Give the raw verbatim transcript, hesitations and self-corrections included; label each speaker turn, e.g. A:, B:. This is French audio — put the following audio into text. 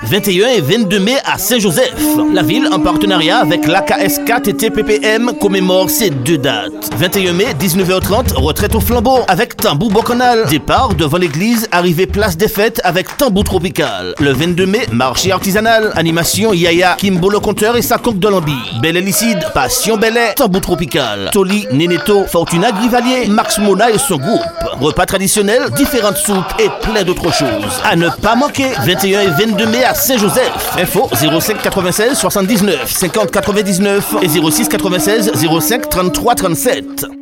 A: vingt et un et vingt-deux mai à Saint-Joseph. La ville, en partenariat avec l'A K S quatre et T P P M, commémore ces deux dates. vingt et un mai, dix-neuf heures trente, retraite au flambeau avec tambour bocanal. Départ devant l'église, arrivée place des fêtes avec tambour tropical. Le vingt-deux mai, marché artisanal. Animation Yaya, Kimbo le compteur et sa coque de lambi. Bel Hélicide, Passion Belay, tambour tropical. Toli, Neneto, Fortuna Grivalier, Max Mona et son groupe. Repas traditionnel, différentes soupes et plein d'autres choses. À ne pas manquer, vingt et un et vingt-deux mai à Saint-Joseph. Info zéro cinq quatre-vingt-seize soixante-dix-neuf cinquante quatre-vingt-dix-neuf et zéro six quatre-vingt-seize zéro cinq trente-trois trente-sept.